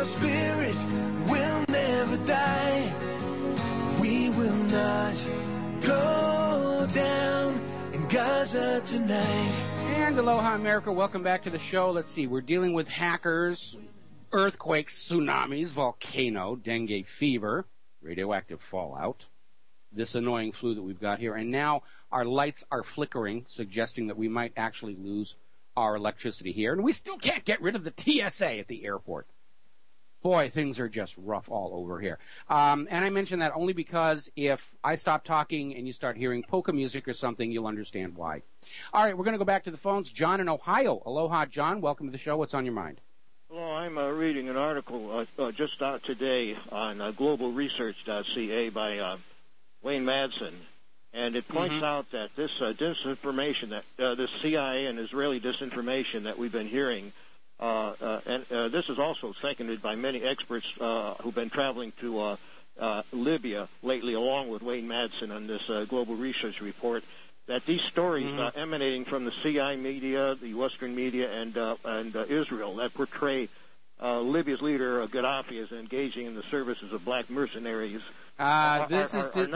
spirit will never die. We will not go down in Gaza tonight. And aloha, America. Welcome back to the show. Let's see. We're dealing with hackers, earthquakes, tsunamis, volcano, dengue fever, radioactive fallout, this annoying flu that we've got here. And now our lights are flickering, suggesting that we might actually lose our electricity here. And we still can't get rid of the TSA at the airport. Boy, things are just rough all over here. And I mention that only because if I stop talking and you start hearing polka music or something, you'll understand why. All right, we're going to go back to the phones. John in Ohio. Aloha, John. Welcome to the show. What's on your mind? Hello, I'm reading an article just out today on globalresearch.ca by Wayne Madsen, and it points out that this disinformation, that this CIA and Israeli disinformation that we've been hearing, and this is also seconded by many experts who've been traveling to Libya lately, along with Wayne Madsen on this Global Research Report, that these stories emanating from the CIA media, the Western media, and Israel that portray Libya's leader Gaddafi as engaging in the services of black mercenaries. John, this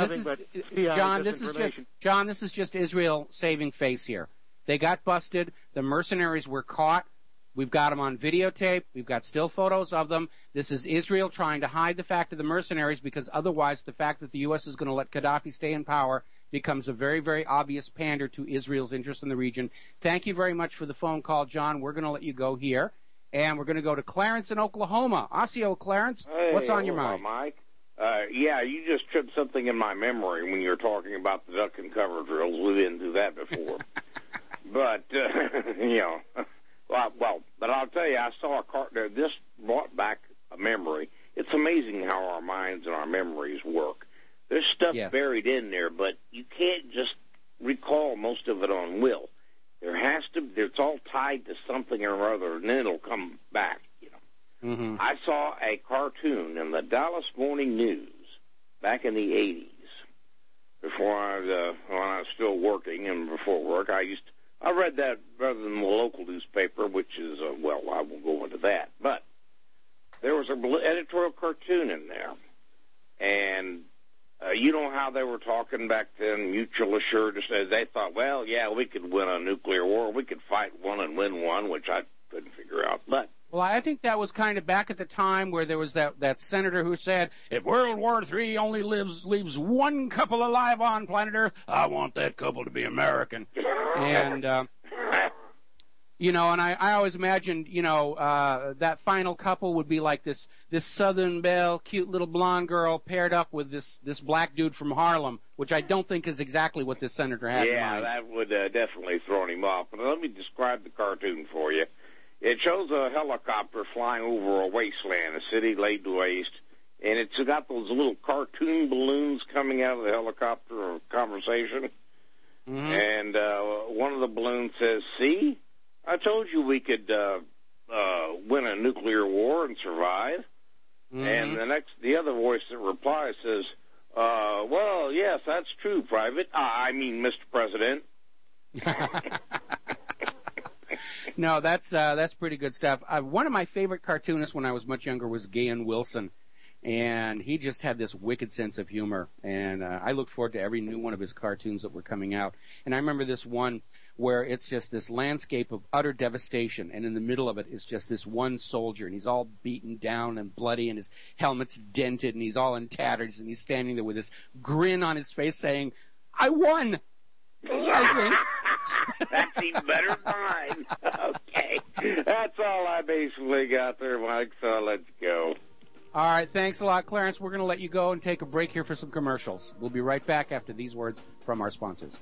is just Israel saving face here. They got busted. The mercenaries were caught. We've got them on videotape. We've got still photos of them. This is Israel trying to hide the fact of the mercenaries, because otherwise the fact that the U.S. is going to let Gaddafi stay in power becomes a very, very obvious pander to Israel's interest in the region. Thank you very much for the phone call, John. We're going to let you go here. And we're going to go to Clarence in Oklahoma. Osseo, Clarence, what's on your mind? Mike. Yeah, you just tripped something in my memory when you were talking about the duck and cover drills. We didn't do that before. But, but I'll tell you, I saw a car. This brought back a memory. It's amazing how our minds and our memories work. There's stuff buried in there, but you can't just recall most of it on will. There has to. It's all tied to something or other, and then it'll come back. I saw a cartoon in the Dallas Morning News back in the 80s. Before when I was still working and before work, I read that rather than the local newspaper, which is I won't go into that. But there was an editorial cartoon in there, and you know how they were talking back then, mutual assured. They thought, well, yeah, we could win a nuclear war. We could fight one and win one, which I couldn't figure out. But well, I think that was kind of back at the time where there was that senator who said, if World War III only leaves one couple alive on planet Earth, I want that couple to be American. And, and I always imagined, that final couple would be like this Southern belle, cute little blonde girl paired up with this black dude from Harlem, which I don't think is exactly what this senator had in mind. Yeah, that would definitely throw him off. But let me describe the cartoon for you. It shows a helicopter flying over a wasteland, a city laid to waste, and it's got those little cartoon balloons coming out of the helicopter conversation. And one of the balloons says, see, I told you we could win a nuclear war and survive. And the other voice that replies says, well, yes, that's true, Private. Mr. President. No, that's pretty good stuff. One of my favorite cartoonists when I was much younger was Gahan Wilson, and he just had this wicked sense of humor, and I look forward to every new one of his cartoons that were coming out. And I remember this one where it's just this landscape of utter devastation, and in the middle of it is just this one soldier, and he's all beaten down and bloody, and his helmet's dented, and he's all in tatters, and he's standing there with this grin on his face saying, I won! I think. That's even better than mine. Okay. That's all I basically got there, Mike, so I'll let you go. All right, thanks a lot, Clarence. We're going to let you go and take a break here for some commercials. We'll be right back after these words from our sponsors.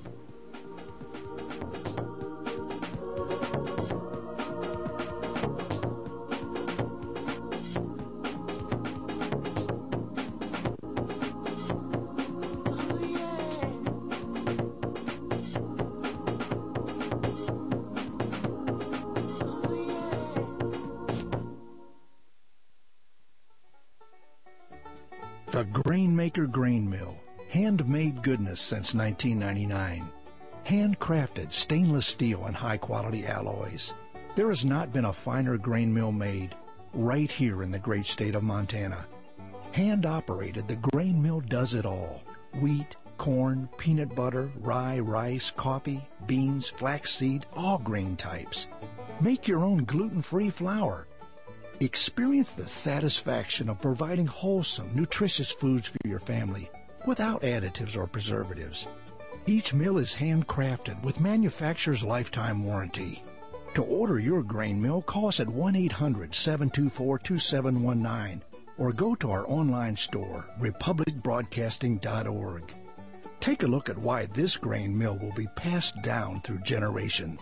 The Grainmaker Grain Mill. Handmade goodness since 1999. Handcrafted stainless steel and high-quality alloys. There has not been a finer grain mill made. right here in the great state of Montana. Hand-operated, the grain mill does it all. Wheat, corn, peanut butter, rye, rice, coffee, beans, flaxseed, all grain types. Make your own gluten-free flour. Experience the satisfaction of providing wholesome, nutritious foods for your family without additives or preservatives. Each mill is handcrafted with manufacturer's lifetime warranty. To order your grain mill, call us at 1-800-724-2719 or go to our online store, republicbroadcasting.org. Take a look at why this grain mill will be passed down through generation.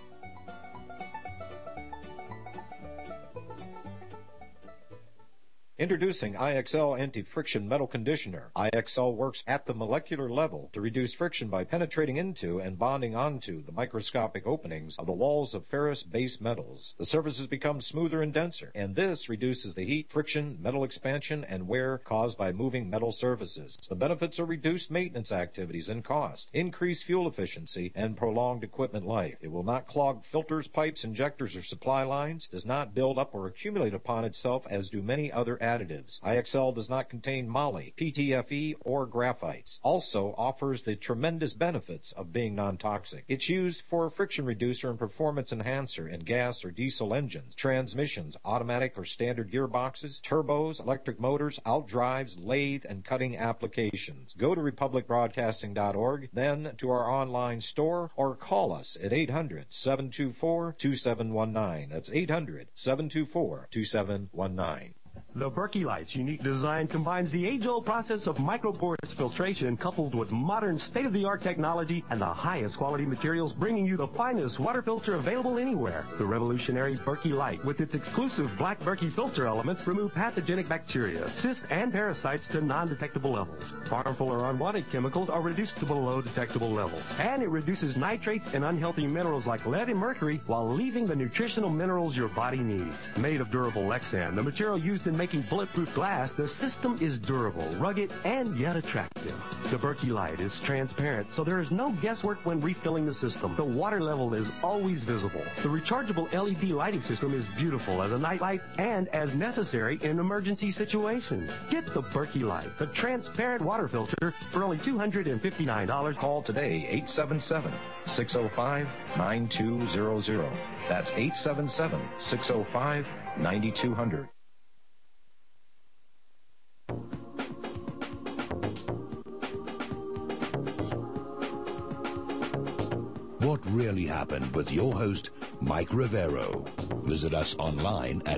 Introducing IXL Anti-Friction Metal Conditioner. IXL works at the molecular level to reduce friction by penetrating into and bonding onto the microscopic openings of the walls of ferrous base metals. The surfaces become smoother and denser, and this reduces the heat, friction, metal expansion, and wear caused by moving metal surfaces. The benefits are reduced maintenance activities and cost, increased fuel efficiency, and prolonged equipment life. It will not clog filters, pipes, injectors, or supply lines, does not build up or accumulate upon itself as do many other additives. IXL does not contain moly, PTFE, or graphites. Also offers the tremendous benefits of being non-toxic. It's used for a friction reducer and performance enhancer in gas or diesel engines, transmissions, automatic or standard gearboxes, turbos, electric motors, outdrives, lathe, and cutting applications. Go to republicbroadcasting.org, then to our online store, or call us at 800-724-2719. That's 800-724-2719. The Berkey Light's unique design combines the age-old process of microporous filtration coupled with modern state-of-the-art technology and the highest quality materials, bringing you the finest water filter available anywhere. The revolutionary Berkey Light, with its exclusive black Berkey filter elements, remove pathogenic bacteria, cysts, and parasites to non-detectable levels. Harmful or unwanted chemicals are reduced to below detectable levels. And it reduces nitrates and unhealthy minerals like lead and mercury while leaving the nutritional minerals your body needs. Made of durable Lexan, the material used in making bulletproof glass, the system is durable, rugged, and yet attractive. The Berkey Light is transparent, so there is no guesswork when refilling the system. The water level is always visible. The rechargeable LED lighting system is beautiful as a nightlight and as necessary in emergency situations. Get the Berkey Light, the transparent water filter, for only $259. Call today, 877-605-9200. That's 877-605-9200. What Really Happened with your host, Mike Rivero. Visit us online at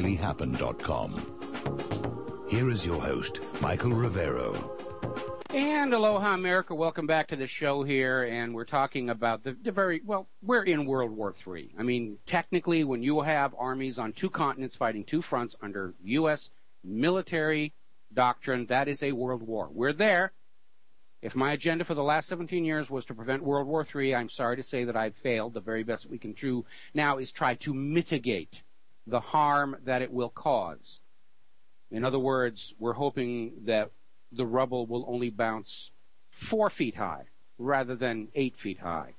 whatreallyhappened.com. Here is your host, Michael Rivero. And aloha, America. Welcome back to the show here, and we're talking about we're in World War III. I mean, technically, when you have armies on two continents fighting two fronts under U.S. military doctrine, that is a world war. We're there. If my agenda for the last 17 years was to prevent World War III, I'm sorry to say that I've failed. The very best we can do now is try to mitigate the harm that it will cause. In other words, we're hoping that the rubble will only bounce 4 feet high rather than 8 feet high.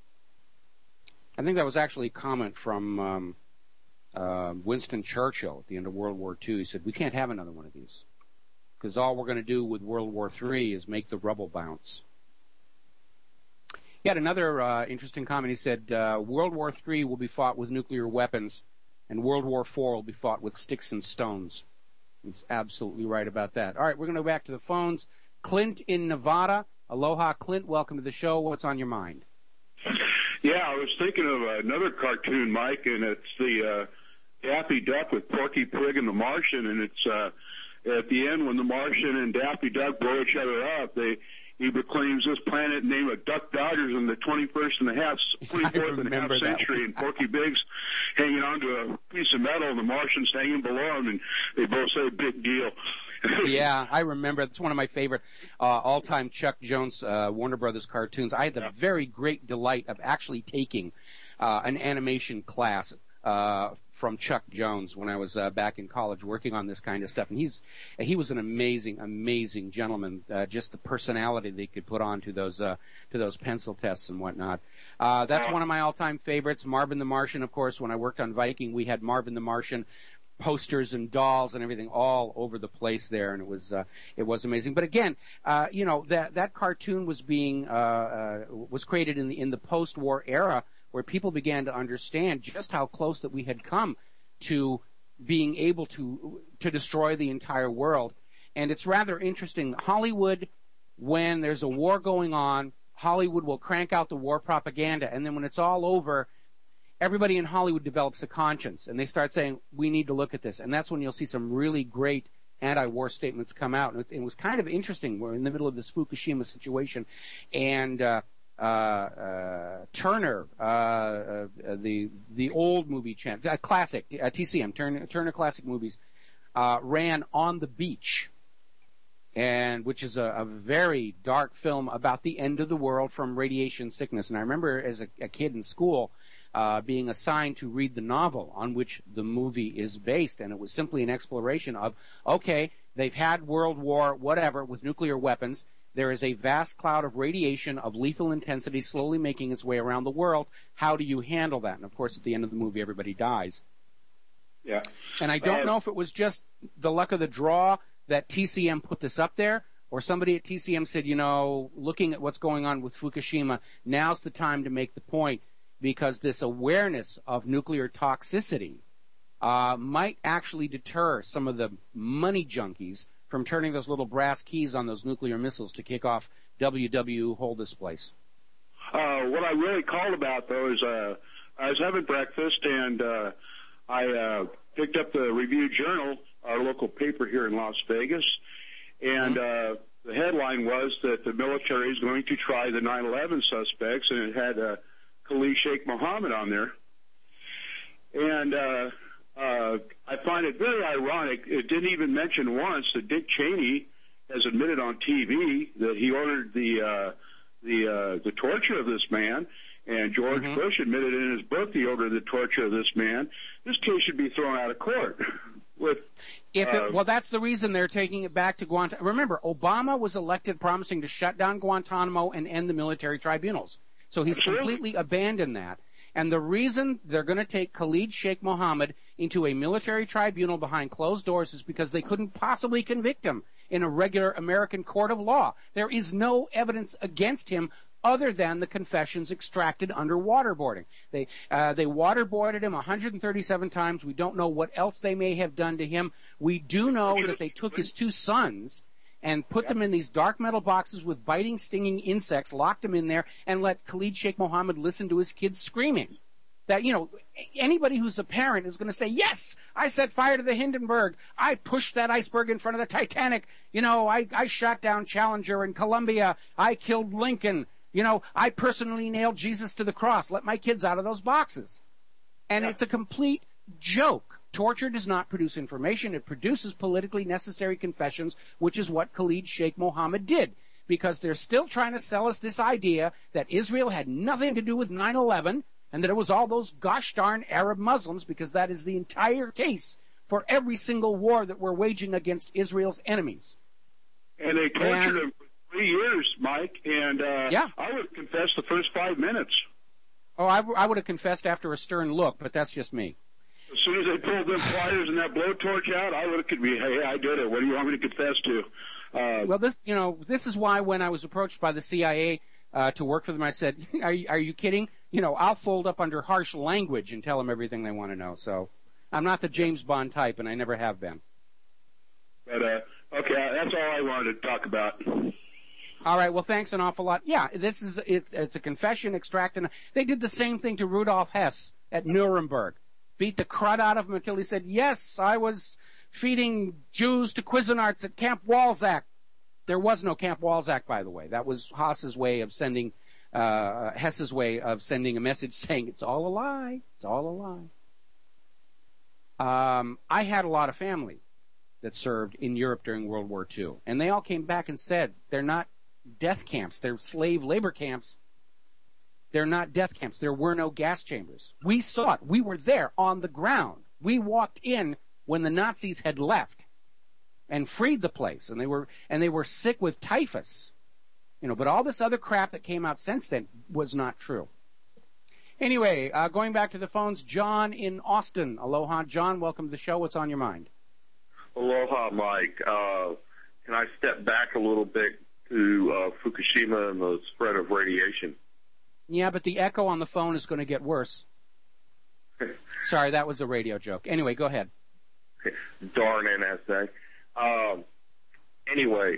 I think that was actually a comment from Winston Churchill at the end of World War II. He said, we can't have another one of these, because all we're going to do with World War III is make the rubble bounce. He had another interesting comment. He said, World War III will be fought with nuclear weapons, and World War IV will be fought with sticks and stones. He's absolutely right about that. All right, we're going to go back to the phones. Clint in Nevada. Aloha, Clint. Welcome to the show. What's on your mind? Yeah, I was thinking of another cartoon, Mike, and it's the Daffy Duck with Porky Pig and the Martian, and it's at the end when the Martian and Daffy Duck blow each other up, he proclaims this planet named a Duck Dodgers in the 24th and a half century, and Porky Pig's hanging onto a piece of metal, and the Martian's hanging below him, and they both say big deal. Yeah, I remember. It's one of my favorite all-time Chuck Jones Warner Brothers cartoons. I had the very great delight of actually taking an animation class from Chuck Jones when I was back in college working on this kind of stuff. And he was an amazing, amazing gentleman. Just the personality they could put on to those pencil tests and whatnot. That's one of my all-time favorites. Marvin the Martian, of course. When I worked on Viking, we had Marvin the Martian. posters and dolls and everything all over the place there, and it was amazing. But again, that cartoon was was created in the post-war era, where people began to understand just how close that we had come to being able to destroy the entire world. And it's rather interesting. Hollywood, when there's a war going on, Hollywood will crank out the war propaganda, and then when it's all over, everybody in Hollywood develops a conscience, and they start saying, we need to look at this. And that's when you'll see some really great anti-war statements come out. And it was kind of interesting. We're in the middle of this Fukushima situation, and Turner, the old movie channel, classic, TCM, Turner Classic Movies, ran On the Beach, which is a very dark film about the end of the world from radiation sickness. And I remember as a kid in school being assigned to read the novel on which the movie is based, and it was simply an exploration of, okay, they've had World War whatever with nuclear weapons. There is a vast cloud of radiation of lethal intensity slowly making its way around the world. How do you handle that? And, of course, at the end of the movie, everybody dies. Yeah. And I don't know if it was just the luck of the draw that TCM put this up there, or somebody at TCM said, looking at what's going on with Fukushima, now's the time to make the point, because this awareness of nuclear toxicity might actually deter some of the money junkies from turning those little brass keys on those nuclear missiles to kick off WW Hold This Place. What I really called about, though, is I was having breakfast, and I picked up the Review-Journal, our local paper here in Las Vegas, and the headline was that the military is going to try the 9/11 suspects, and it had Khalid Sheikh Mohammed on there. And I find it very ironic. It didn't even mention once that Dick Cheney has admitted on TV that he ordered the torture of this man, and George Bush admitted in his book he ordered the torture of this man. This case should be thrown out of court. Well, that's the reason they're taking it back to Guantanamo. Remember, Obama was elected promising to shut down Guantanamo and end the military tribunals. So he's completely abandoned that. And the reason they're going to take Khalid Sheikh Mohammed into a military tribunal behind closed doors is because they couldn't possibly convict him in a regular American court of law. There is no evidence against him other than the confessions extracted under waterboarding. They waterboarded him 137 times. We don't know what else they may have done to him. We do know that they took his two sons and put them in these dark metal boxes with biting, stinging insects, locked them in there, and let Khalid Sheikh Mohammed listen to his kids screaming. That, anybody who's a parent is going to say, yes, I set fire to the Hindenburg. I pushed that iceberg in front of the Titanic. I shot down Challenger in Columbia. I killed Lincoln. I personally nailed Jesus to the cross. Let my kids out of those boxes. And it's a complete joke. Torture does not produce information. It produces politically necessary confessions, which is what Khalid Sheikh Mohammed did, because they're still trying to sell us this idea that Israel had nothing to do with 9/11 and that it was all those gosh darn Arab Muslims, because that is the entire case for every single war that we're waging against Israel's enemies. And they tortured him for 3 years, Mike, and I would have confessed the first 5 minutes. Oh, I would have confessed after a stern look, but that's just me. As soon as they pulled them pliers and that blowtorch out, I would have confessed. Hey, I did it. What do you want me to confess to? Well, this is why when I was approached by the CIA to work for them, I said, "Are you kidding? I'll fold up under harsh language and tell them everything they want to know." So I'm not the James Bond type, and I never have been. But okay, that's all I wanted to talk about. All right. Well, thanks an awful lot. Yeah, it's a confession extracted. They did the same thing to Rudolf Hess at Nuremberg. Beat the crud out of him until he said, yes, I was feeding Jews to Cuisinarts at Camp Walzak. There was no Camp Walzak, by the way. That was Hess's way of sending a message saying it's all a lie. It's all a lie. I had a lot of family that served in Europe during World War II, and they all came back and said they're not death camps. They're slave labor camps. They're not death camps. There were no gas chambers. We saw it. We were there on the ground. We walked in when the Nazis had left and freed the place, and they were sick with typhus. But all this other crap that came out since then was not true. Anyway, going back to the phones, John in Austin. Aloha, John. Welcome to the show. What's on your mind? Aloha, Mike. Can I step back a little bit to Fukushima and the spread of radiation? Yeah, but the echo on the phone is going to get worse. Sorry, that was a radio joke. Anyway, go ahead. Darn NSA. Anyway,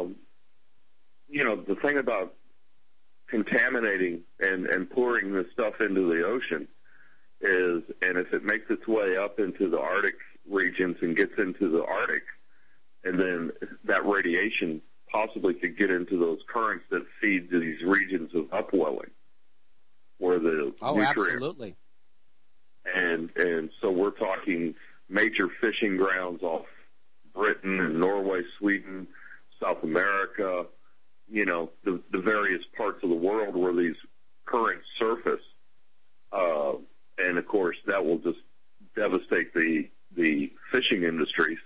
the thing about contaminating and pouring this stuff into the ocean is, and if it makes its way up into the Arctic regions and gets into the Arctic, and then that radiation possibly could get into those currents that feed these regions of upwelling, where the nutrients. Absolutely. And so we're talking major fishing grounds off Britain and Norway, Sweden, South America, the various parts of the world where these currents surface. And, of course, that will just devastate the fishing industries.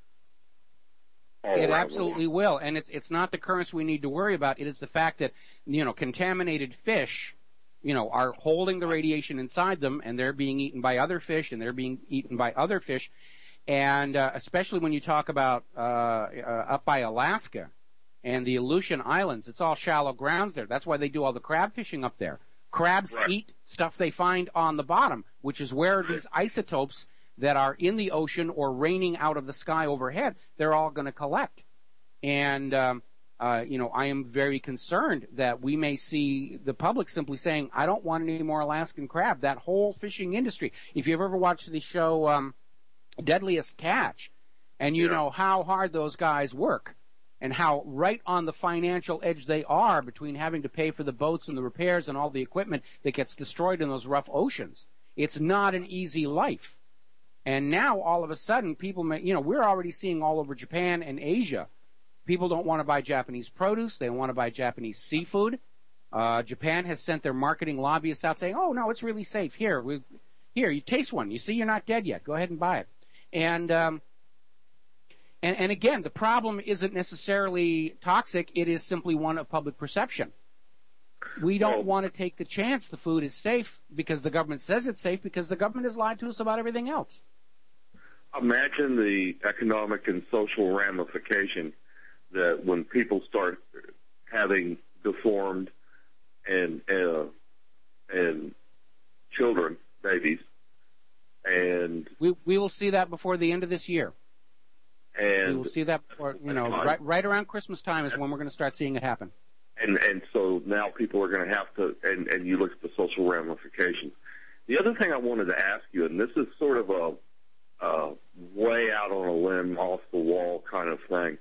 It absolutely will. And it's not the currents we need to worry about. It is the fact that, contaminated fish, are holding the radiation inside them, and they're being eaten by other fish, and they're being eaten by other fish. And especially when you talk about up by Alaska and the Aleutian Islands, it's all shallow grounds there. That's why they do all the crab fishing up there. Crabs eat stuff they find on the bottom, which is where these isotopes that are in the ocean or raining out of the sky overhead, they're all going to collect. And, I am very concerned that we may see the public simply saying, I don't want any more Alaskan crab. That whole fishing industry. If you've ever watched the show Deadliest Catch, and you know how hard those guys work, and how right on the financial edge they are between having to pay for the boats and the repairs and all the equipment that gets destroyed in those rough oceans. It's not an easy life. And now, all of a sudden, people we're already seeing all over Japan and Asia, people don't want to buy Japanese produce. They don't want to buy Japanese seafood. Japan has sent their marketing lobbyists out saying, oh, no, it's really safe. Here, you taste one. You see you're not dead yet. Go ahead and buy it. And again, the problem isn't necessarily toxic. It is simply one of public perception. We don't want to take the chance the food is safe because the government says it's safe, because the government has lied to us about everything else. Imagine the economic and social ramification that when people start having deformed and children, babies, and we will see that before the end of this year. And we will see that before, right around Christmas time is when we're going to start seeing it happen. And so now people are going to have to, and you look at the social ramifications. The other thing I wanted to ask you, and this is sort of a way out on a limb, off the wall kind of thing.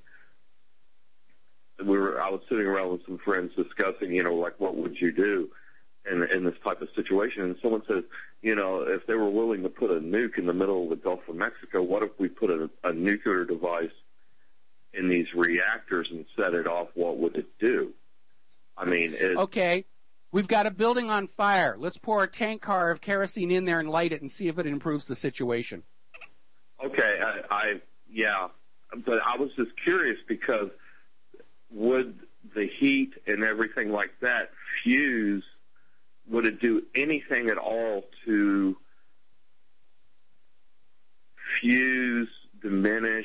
I was sitting around with some friends discussing, what would you do in this type of situation? And someone says, if they were willing to put a nuke in the middle of the Gulf of Mexico, what if we put a nuclear device in these reactors and set it off? What would it do? I mean, okay, we've got a building on fire. Let's pour a tank car of kerosene in there and light it and see if it improves the situation. Okay, but I was just curious because would the heat and everything like that fuse? Would it do anything at all to fuse, diminish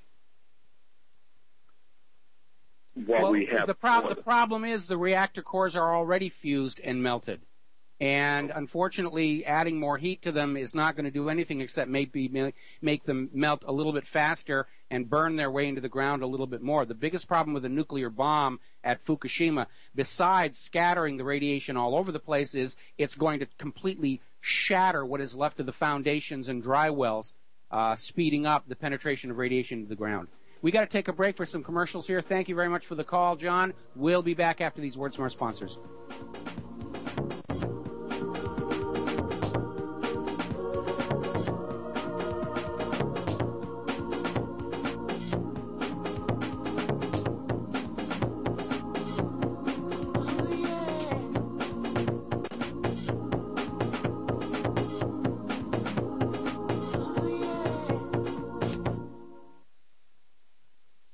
what we have? The problem is the reactor cores are already fused and melted. And unfortunately, adding more heat to them is not going to do anything except maybe make them melt a little bit faster and burn their way into the ground a little bit more. The biggest problem with a nuclear bomb at Fukushima, besides scattering the radiation all over the place, is it's going to completely shatter what is left of the foundations and dry wells, speeding up the penetration of radiation into the ground. We got to take a break for some commercials here. Thank you very much for the call, John. We'll be back after these words from our sponsors.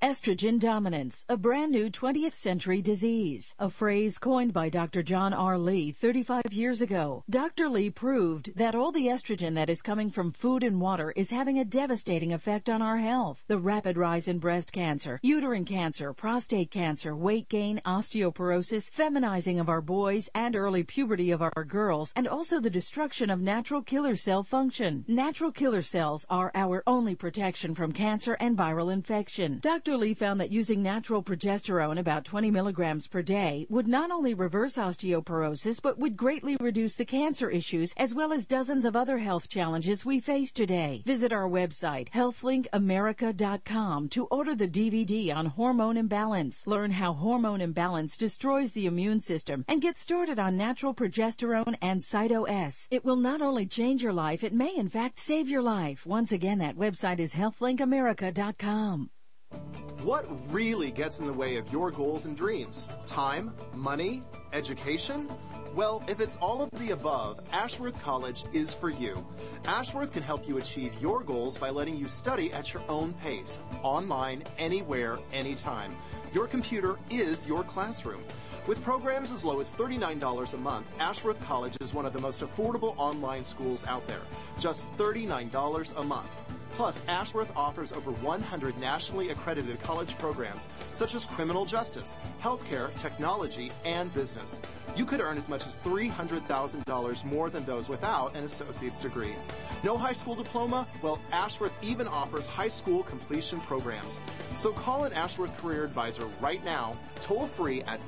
Estrogen dominance, a brand new 20th century disease, a phrase coined by Dr. John R. Lee 35 years ago. Dr. Lee proved that all the estrogen that is coming from food and water is having a devastating effect on our health. The rapid rise in breast cancer, uterine cancer, prostate cancer, weight gain, osteoporosis, feminizing of our boys, and early puberty of our girls, and also the destruction of natural killer cell function. Natural killer cells are our only protection from cancer and viral infection. Dr. Lee found that using natural progesterone, about 20 milligrams per day, would not only reverse osteoporosis, but would greatly reduce the cancer issues as well as dozens of other health challenges we face today. Visit our website, healthlinkamerica.com, to order the DVD on hormone imbalance. Learn how hormone imbalance destroys the immune system and get started on natural progesterone and Cyto-S. It will not only change your life, it may in fact save your life. Once again, that website is healthlinkamerica.com. What really gets in the way of your goals and dreams? Time? Money? Education? Well, if it's all of the above, Ashworth College is for you. Ashworth can help you achieve your goals by letting you study at your own pace, online, anywhere, anytime. Your computer is your classroom. With programs as low as $39 a month, Ashworth College is one of the most affordable online schools out there. Just $39 a month. Plus, Ashworth offers over 100 nationally accredited college programs, such as criminal justice, healthcare, technology, and business. You could earn as much as $300,000 more than those without an associate's degree. No high school diploma? Well, Ashworth even offers high school completion programs. So call an Ashworth Career Advisor right now, toll free at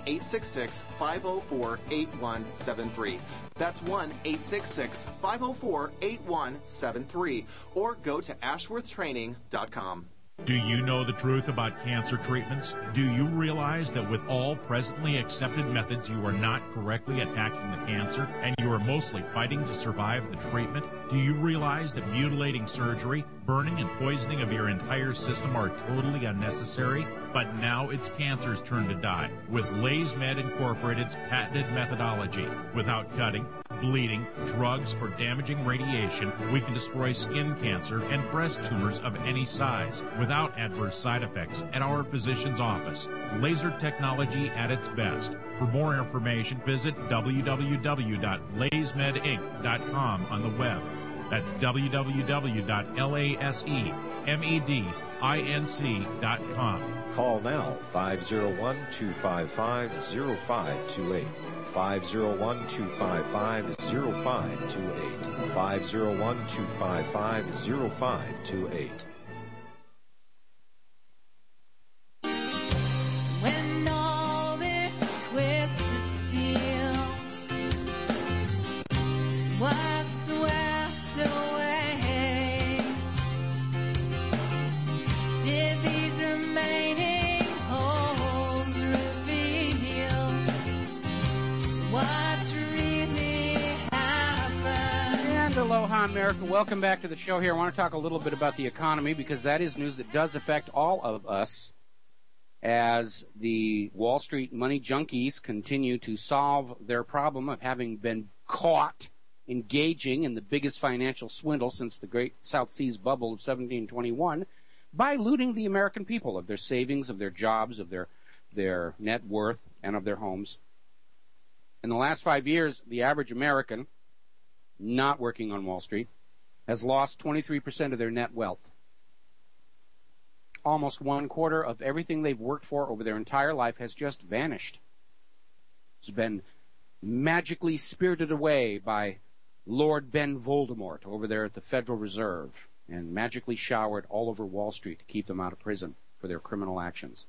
1-866-504-8173. That's 1-866-504-8173. Or go to ashworthtraining.com. Do you know the truth about cancer treatments? Do you realize that with all presently accepted methods, you are not correctly attacking the cancer and you are mostly fighting to survive the treatment? Do you realize that mutilating surgery, burning and poisoning of your entire system are totally unnecessary? But now it's cancer's turn to die with LaysMed Incorporated's patented methodology. Without cutting, bleeding, drugs, or damaging radiation, we can destroy skin cancer and breast tumors of any size without adverse side effects at our physician's office. Laser technology at its best. For more information, visit www.laysmedinc.com on the web. That's www.lasemedinc.com. Call now, 501-255-0528. 501-255-0528. 501-255-0528. When all this twisted steel was swept away, did these remaining holes reveal what's really happened? And aloha, America. Welcome back to the show here. I want to talk a little bit about the economy because that is news that does affect all of us as the Wall Street money junkies continue to solve their problem of having been caught engaging in the biggest financial swindle since the Great South Seas Bubble of 1721 by looting the American people of their savings, of their jobs, of their net worth, and of their homes. In the last 5 years, the average American not working on Wall Street has lost 23% of their net wealth. Almost 1/4 of everything they've worked for over their entire life has just vanished. It's been magically spirited away by Lord Ben Voldemort over there at the Federal Reserve and magically showered all over Wall Street to keep them out of prison for their criminal actions.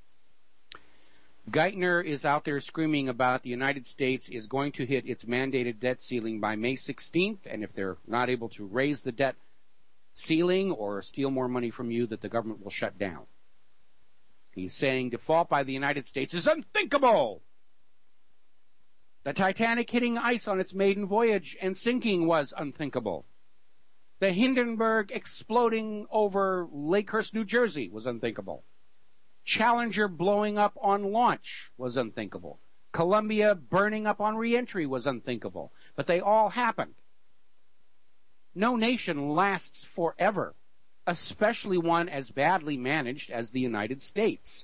Geithner is out there screaming about the United States is going to hit its mandated debt ceiling by May 16th, and if they're not able to raise the debt ceiling or steal more money from you, that the government will shut down. He's saying default by the United States is unthinkable. The Titanic hitting ice on its maiden voyage and sinking was unthinkable. The Hindenburg exploding over Lakehurst, New Jersey was unthinkable. Challenger blowing up on launch was unthinkable. Columbia burning up on reentry was unthinkable. But they all happened. No nation lasts forever. especially one as badly managed as the United States.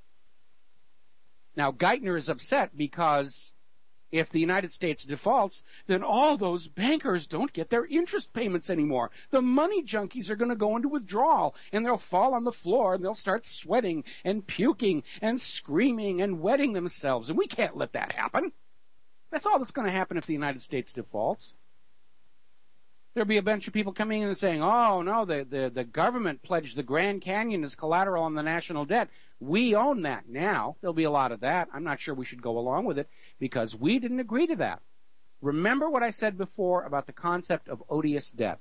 Now, Geithner is upset because if the United States defaults, then all those bankers don't get their interest payments anymore. The money junkies are going to go into withdrawal, and they'll fall on the floor, and they'll start sweating and puking and screaming and wetting themselves, and we can't let that happen. That's all that's going to happen if the United States defaults. There'll be a bunch of people coming in and saying, oh, no, the government pledged the Grand Canyon as collateral on the national debt. We own that now. There'll be a lot of that. I'm not sure we should go along with it because we didn't agree to that. Remember what I said before about the concept of odious debt.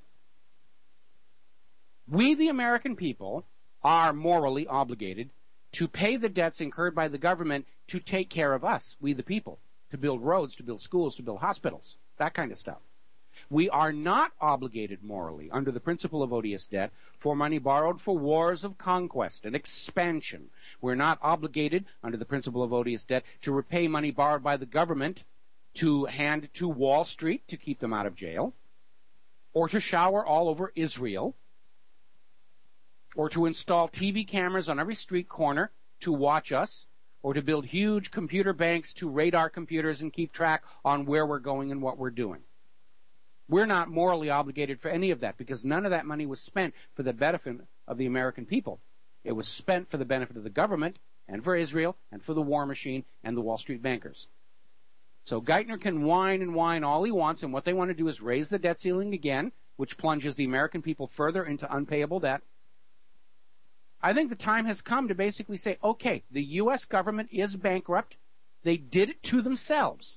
We, the American people, are morally obligated to pay the debts incurred by the government to take care of us, we the people, to build roads, to build schools, to build hospitals, that kind of stuff. We are not obligated morally, under the principle of odious debt, for money borrowed for wars of conquest and expansion. We're not obligated, under the principle of odious debt, to repay money borrowed by the government to hand to Wall Street to keep them out of jail, or to shower all over Israel, or to install TV cameras on every street corner to watch us, or to build huge computer banks to raid our computers and keep track on where we're going and what we're doing. We're not morally obligated for any of that because none of that money was spent for the benefit of the American people. It was spent for the benefit of the government and for Israel and for the war machine and the Wall Street bankers. So Geithner can whine and whine all he wants, and what they want to do is raise the debt ceiling again, which plunges the American people further into unpayable debt. I think the time has come to basically say, okay, the U.S. government is bankrupt. They did it to themselves.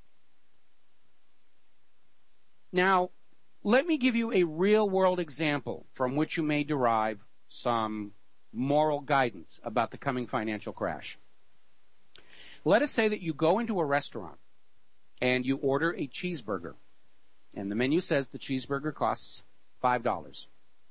Now, let me give you a real-world example from which you may derive some moral guidance about the coming financial crash. Let us say that you go into a restaurant and you order a cheeseburger, and the menu says the cheeseburger costs $5.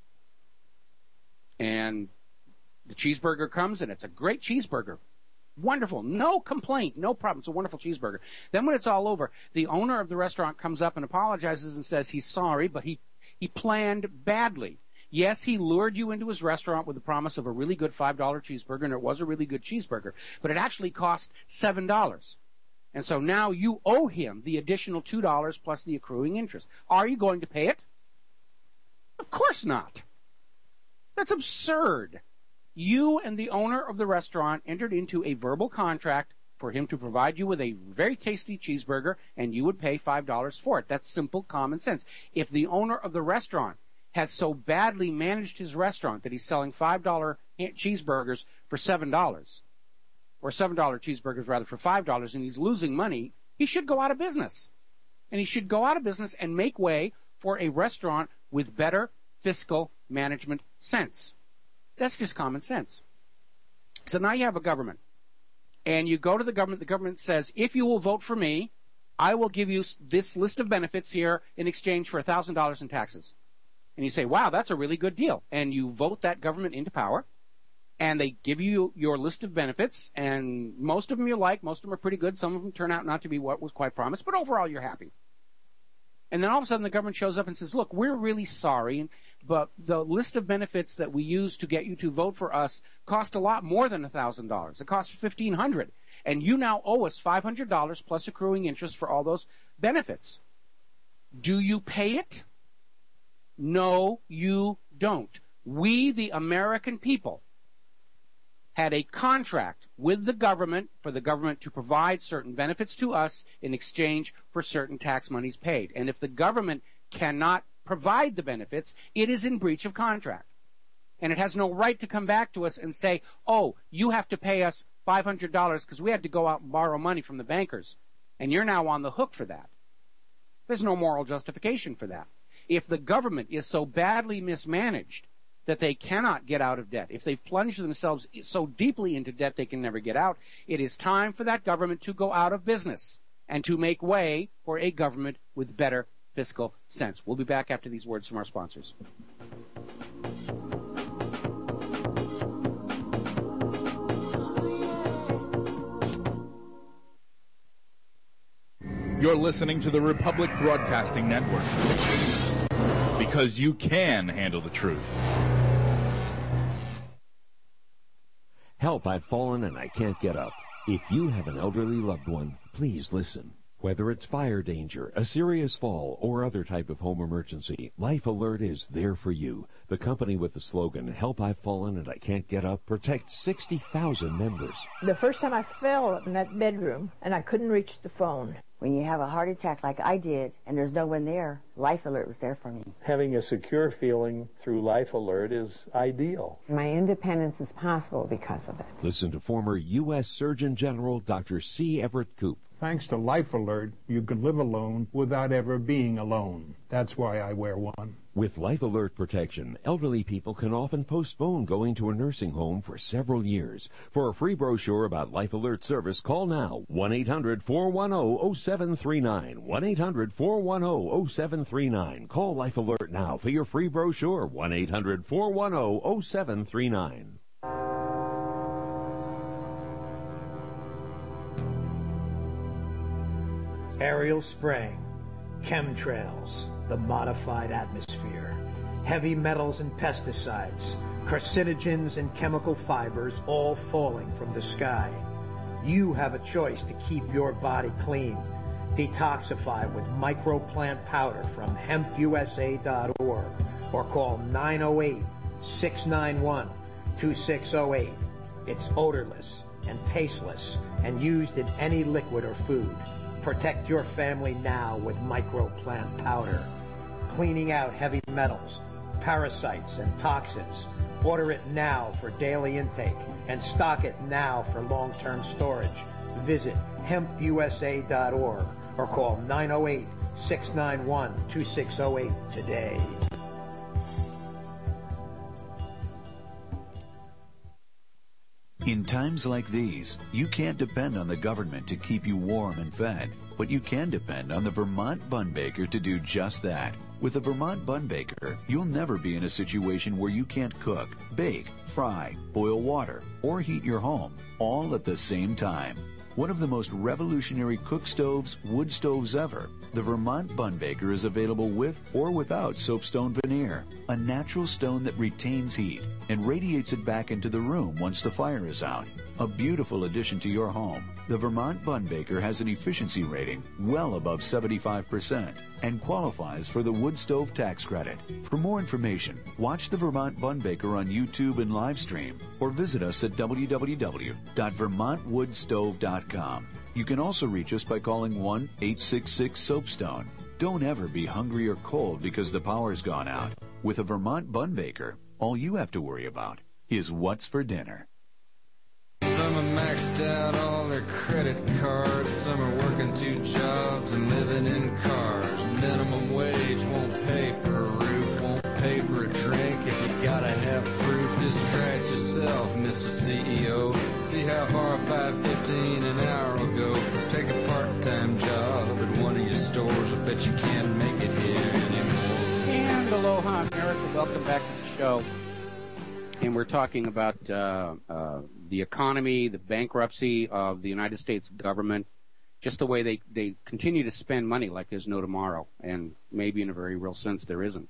And the cheeseburger comes, and it's a great cheeseburger. Wonderful. No complaint. No problem. It's a wonderful cheeseburger. Then when it's all over, the owner of the restaurant comes up and apologizes and says he's sorry, but he planned badly. Yes, he lured you into his restaurant with the promise of a really good $5 cheeseburger, and it was a really good cheeseburger, but it actually cost $7. And so now you owe him the additional $2 plus the accruing interest. Are you going to pay it? Of course not. That's absurd. You and the owner of the restaurant entered into a verbal contract for him to provide you with a very tasty cheeseburger, and you would pay $5 for it. That's simple common sense. If the owner of the restaurant has so badly managed his restaurant that he's selling $5 cheeseburgers for $7, or $7 cheeseburgers rather for $5, and he's losing money, he should go out of business. And he should go out of business and make way for a restaurant with better fiscal management sense. That's just common sense. So now you have a government, and you go to the government says, if you will vote for me, I will give you this list of benefits here in exchange for $1,000 in taxes. And you say, wow, that's a really good deal. And you vote that government into power, and they give you your list of benefits, and most of them you like, most of them are pretty good, some of them turn out not to be what was quite promised, but overall you're happy. And then all of a sudden the government shows up and says, look, we're really sorry, but the list of benefits that we use to get you to vote for us cost a lot more than $1,000. It cost $1,500. And you now owe us $500 plus accruing interest for all those benefits. Do you pay it? No, you don't. We, the American people, had a contract with the government for the government to provide certain benefits to us in exchange for certain tax monies paid. And if the government cannot provide the benefits, it is in breach of contract. And it has no right to come back to us and say, oh, you have to pay us $500 because we had to go out and borrow money from the bankers, and you're now on the hook for that. There's no moral justification for that. If the government is so badly mismanaged that they cannot get out of debt, if they've plunged themselves so deeply into debt they can never get out, it is time for that government to go out of business and to make way for a government with better fiscal sense. We'll be back after these words from our sponsors. You're listening to the Republic Broadcasting Network, because you can handle the truth. Help, I've fallen and I can't get up. If you have an elderly loved one, please listen. Whether it's fire danger, a serious fall, or other type of home emergency, Life Alert is there for you. The company with the slogan, Help, I've Fallen and I Can't Get Up, protects 60,000 members. The first time I fell in that bedroom and I couldn't reach the phone. When you have a heart attack like I did and there's no one there, Life Alert was there for me. Having a secure feeling through Life Alert is ideal. My independence is possible because of it. Listen to former U.S. Surgeon General Dr. C. Everett Koop. Thanks to Life Alert, you can live alone without ever being alone. That's why I wear one. With Life Alert protection, elderly people can often postpone going to a nursing home for several years. For a free brochure about Life Alert service, call now 1-800-410-0739. 1-800-410-0739. Call Life Alert now for your free brochure. 1-800-410-0739. Aerial spraying, chemtrails, the modified atmosphere, heavy metals and pesticides, carcinogens and chemical fibers all falling from the sky. You have a choice to keep your body clean. Detoxify with microplant powder from hempusa.org or call 908-691-2608. It's odorless and tasteless and used in any liquid or food. Protect your family now with microplant powder. Cleaning out heavy metals, parasites, and toxins. Order it now for daily intake and stock it now for long-term storage. Visit hempusa.org or call 908-691-2608 today. In times like these, you can't depend on the government to keep you warm and fed, but you can depend on the Vermont Bun Baker to do just that. With the Vermont Bun Baker, you'll never be in a situation where you can't cook, bake, fry, boil water, or heat your home, all at the same time. One of the most revolutionary cook stoves, wood stoves ever, the Vermont Bun Baker is available with or without soapstone veneer, a natural stone that retains heat and radiates it back into the room once the fire is out. A beautiful addition to your home. The Vermont Bun Baker has an efficiency rating well above 75% and qualifies for the wood stove tax credit. For more information, watch the Vermont Bun Baker on YouTube and live stream or visit us at www.vermontwoodstove.com. You can also reach us by calling 1-866-SOAPSTONE. Don't ever be hungry or cold because the power's gone out. With a Vermont Bun Baker, all you have to worry about is what's for dinner. Some are maxed out all their credit cards. Some are working 2 jobs and living in cars. Minimum wage won't pay for a roof, won't pay for a drink. If you gotta have proof, just try it yourself, Mr. CEO. See how far $5.15 an hour will go. Take a part-time job at one of your stores. I bet you can't make it here anymore. And aloha, America. Welcome back to the show. And we're talking about the economy, the bankruptcy of the United States government, just the way they continue to spend money like there's no tomorrow, and maybe in a very real sense there isn't.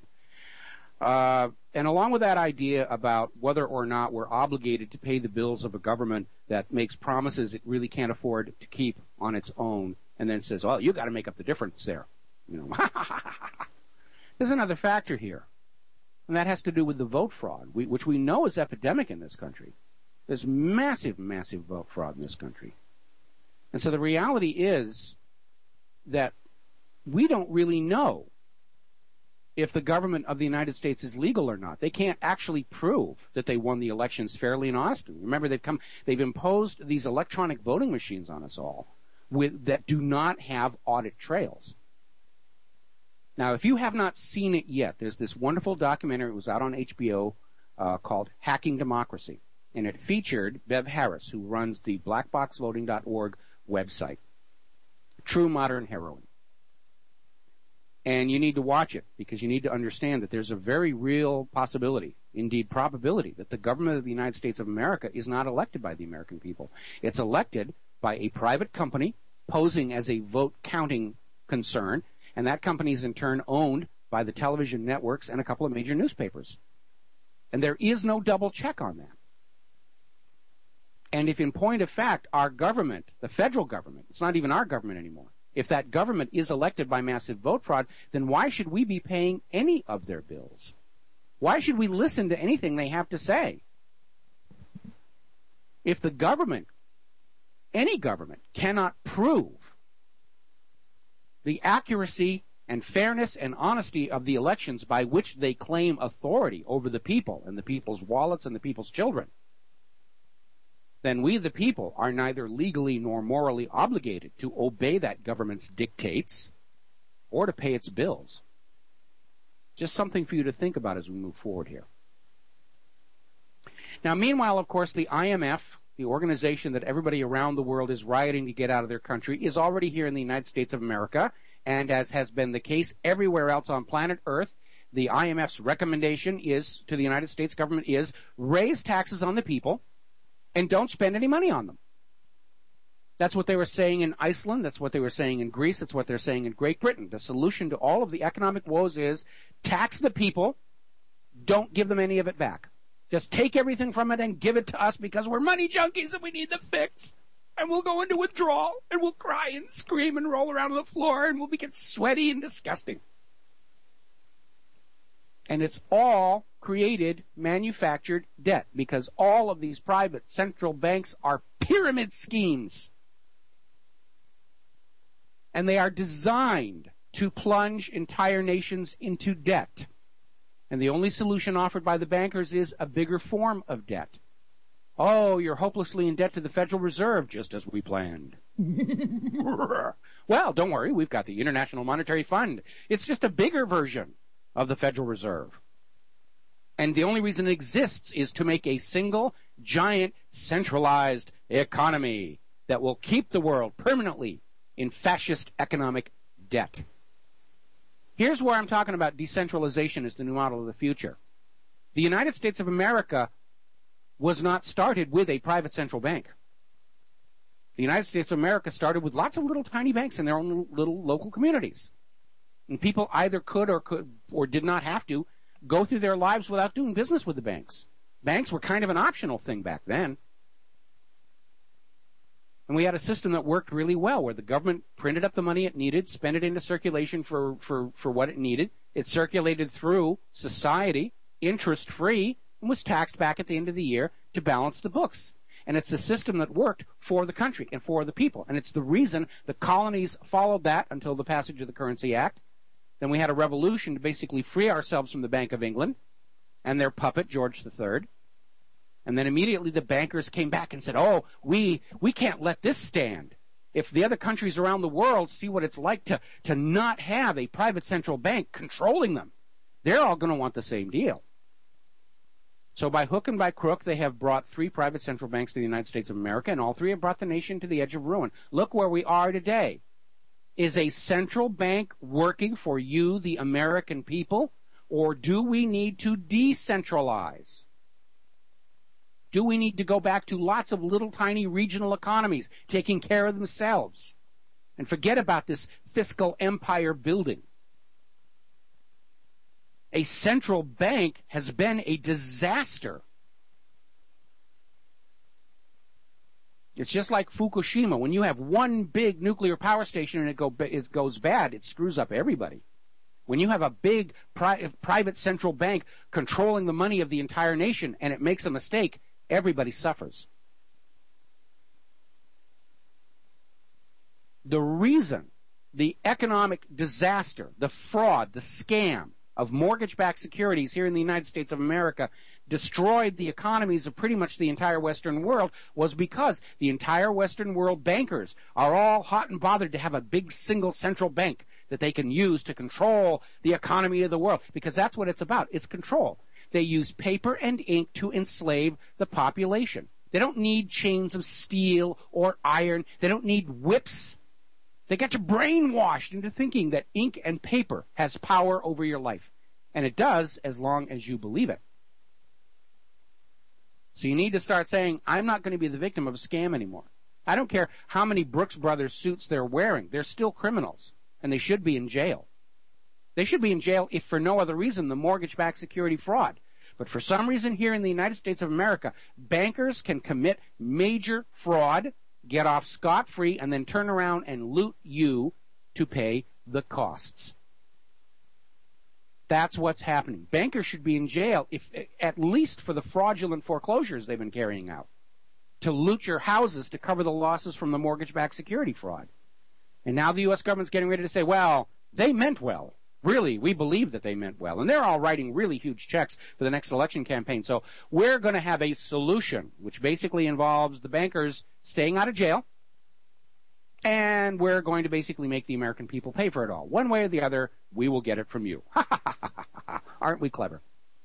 And along with that idea about whether or not we're obligated to pay the bills of a government that makes promises it really can't afford to keep on its own, and then says, "Oh, you got to make up the difference there." You know, there's another factor here, and that has to do with the vote fraud, which we know is epidemic in this country. There's massive, massive vote fraud in this country. And so the reality is that we don't really know if the government of the United States is legal or not. They can't actually prove that they won the elections fairly and honestly. Remember, they've imposed these electronic voting machines on us all that do not have audit trails. Now, if you have not seen it yet, there's this wonderful documentary. It was out on HBO called Hacking Democracy. And it featured Bev Harris, who runs the blackboxvoting.org website. True modern heroine. And you need to watch it because you need to understand that there's a very real possibility, indeed probability, that the government of the United States of America is not elected by the American people. It's elected by a private company posing as a vote counting concern, and that company is in turn owned by the television networks and a couple of major newspapers. And there is no double check on that. And if in point of fact our government, the federal government, it's not even our government anymore, if that government is elected by massive vote fraud, then why should we be paying any of their bills? Why should we listen to anything they have to say? If the government, any government, cannot prove the accuracy and fairness and honesty of the elections by which they claim authority over the people and the people's wallets and the people's children, then we, the people, are neither legally nor morally obligated to obey that government's dictates or to pay its bills. Just something for you to think about as we move forward here. Now, meanwhile, of course, the IMF, the organization that everybody around the world is rioting to get out of their country, is already here in the United States of America, and as has been the case everywhere else on planet Earth, the IMF's recommendation is to the United States government is raise taxes on the people and don't spend any money on them. That's what they were saying in Iceland. That's what they were saying in Greece. That's what they're saying in Great Britain. The solution to all of the economic woes is tax the people, don't give them any of it back. Just take everything from it and give it to us because we're money junkies and we need the fix. And we'll go into withdrawal and we'll cry and scream and roll around on the floor and we'll get sweaty and disgusting. And it's all created, manufactured debt because all of these private central banks are pyramid schemes. And they are designed to plunge entire nations into debt. And the only solution offered by the bankers is a bigger form of debt. Oh, you're hopelessly in debt to the Federal Reserve, just as we planned. Well, don't worry, we've got the International Monetary Fund. It's just a bigger version of the Federal Reserve. And the only reason it exists is to make a single, giant, centralized economy that will keep the world permanently in fascist economic debt. Here's where I'm talking about decentralization as the new model of the future. The United States of America was not started with a private central bank. The United States of America started with lots of little tiny banks in their own little local communities. And people either could or did not have to go through their lives without doing business with the banks. Banks were kind of an optional thing back then. And we had a system that worked really well, where the government printed up the money it needed, spent it into circulation for what it needed. It circulated through society, interest-free, and was taxed back at the end of the year to balance the books. And it's a system that worked for the country and for the people. And it's the reason the colonies followed that until the passage of the Currency Act. Then we had a revolution to basically free ourselves from the Bank of England and their puppet, George III. And then immediately the bankers came back and said, oh, we can't let this stand. If the other countries around the world see what it's like to not have a private central bank controlling them, they're all going to want the same deal. So by hook and by crook, they have brought 3 private central banks to the United States of America, and all 3 have brought the nation to the edge of ruin. Look where we are today. Is a central bank working for you, the American people, or do we need to decentralize? Do we need to go back to lots of little tiny regional economies taking care of themselves and forget about this fiscal empire building? A central bank has been a disaster. It's just like Fukushima. When you have one big nuclear power station and it goes bad, it screws up everybody. When you have a big private central bank controlling the money of the entire nation and it makes a mistake, everybody suffers. The reason the economic disaster, the fraud, the scam of mortgage-backed securities here in the United States of America destroyed the economies of pretty much the entire Western world was because the entire Western world bankers are all hot and bothered to have a big single central bank that they can use to control the economy of the world, because that's what it's about. It's control. They use paper and ink to enslave the population. They don't need chains of steel or iron. They don't need whips. They get you brainwashed into thinking that ink and paper has power over your life. And it does as long as you believe it. So you need to start saying, I'm not going to be the victim of a scam anymore. I don't care how many Brooks Brothers suits they're wearing. They're still criminals, and they should be in jail. They should be in jail if for no other reason than mortgage-backed security fraud. But for some reason here in the United States of America, bankers can commit major fraud, get off scot-free, and then turn around and loot you to pay the costs. That's what's happening. Bankers should be in jail, if at least for the fraudulent foreclosures they've been carrying out, to loot your houses to cover the losses from the mortgage-backed security fraud. And now the U.S. government's getting ready to say, well, they meant well. Really, we believe that they meant well. And they're all writing really huge checks for the next election campaign. So we're going to have a solution, which basically involves the bankers staying out of jail, and we're going to basically make the American people pay for it all. One way or the other, we will get it from you. Aren't we clever?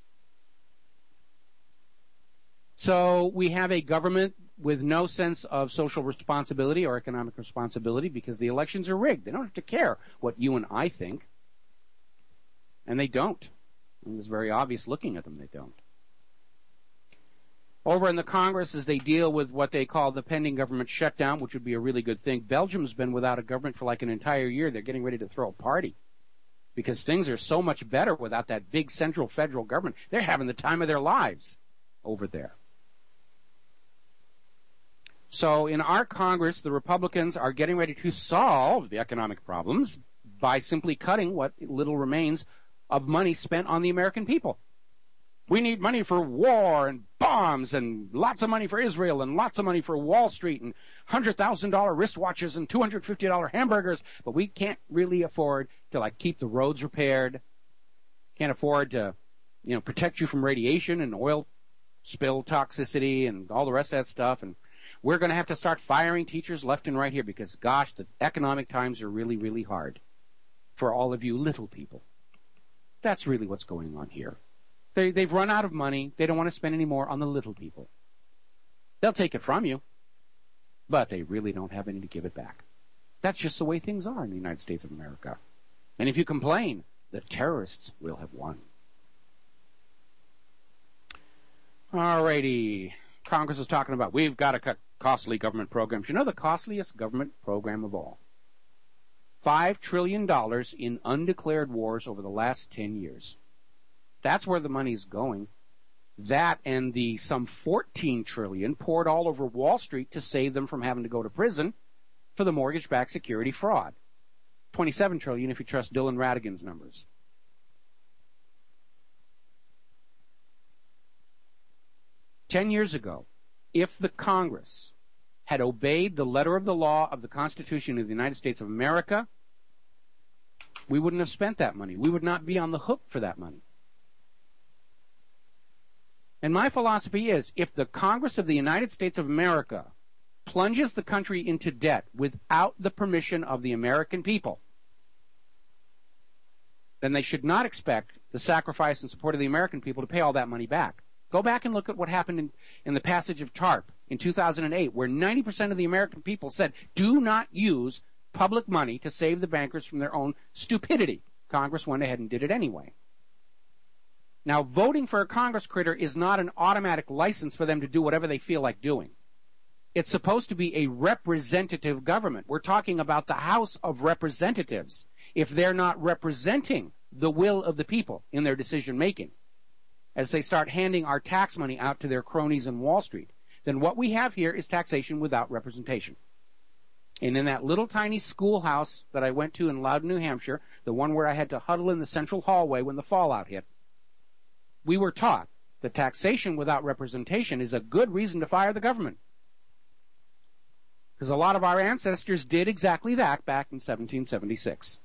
So we have a government with no sense of social responsibility or economic responsibility because the elections are rigged. They don't have to care what you and I think. And they don't. And it's very obvious looking at them, they don't. Over in the Congress, as they deal with what they call the pending government shutdown, which would be a really good thing, Belgium's been without a government for like an entire year. They're getting ready to throw a party because things are so much better without that big central federal government. They're having the time of their lives over there. So in our Congress, the Republicans are getting ready to solve the economic problems by simply cutting what little remains of money spent on the American people. We need money for war and bombs and lots of money for Israel and lots of money for Wall Street and $100,000 wristwatches and $250 hamburgers, but we can't really afford to keep the roads repaired. Can't afford to, protect you from radiation and oil spill toxicity and all the rest of that stuff. And we're going to have to start firing teachers left and right here because, gosh, the economic times are really, really hard for all of you little people. That's really what's going on here. They've run out of money. They don't want to spend any more on the little people. They'll take it from you, but they really don't have any to give it back. That's just the way things are in the United States of America. And if you complain, the terrorists will have won. All righty. Congress is talking about we've got to cut costly government programs. You know the costliest government program of all? $5 trillion in undeclared wars over the last 10 years. That's where the money's going. That and the some $14 trillion poured all over Wall Street to save them from having to go to prison for the mortgage-backed security fraud. $27 trillion if you trust Dylan Ratigan's numbers. $10 years ago, if the Congress had obeyed the letter of the law of the Constitution of the United States of America, we wouldn't have spent that money. We would not be on the hook for that money. And my philosophy is, if the Congress of the United States of America plunges the country into debt without the permission of the American people, then they should not expect the sacrifice and support of the American people to pay all that money back. Go back and look at what happened in the passage of TARP in 2008, where 90% of the American people said, do not use public money to save the bankers from their own stupidity. Congress went ahead and did it anyway. Now, voting for a Congress critter is not an automatic license for them to do whatever they feel like doing. It's supposed to be a representative government. We're talking about the House of Representatives. If they're not representing the will of the people in their decision-making, as they start handing our tax money out to their cronies in Wall Street, then what we have here is taxation without representation. And in that little tiny schoolhouse that I went to in Loudon, New Hampshire, the one where I had to huddle in the central hallway when the fallout hit, we were taught that taxation without representation is a good reason to fire the government. Because a lot of our ancestors did exactly that back in 1776.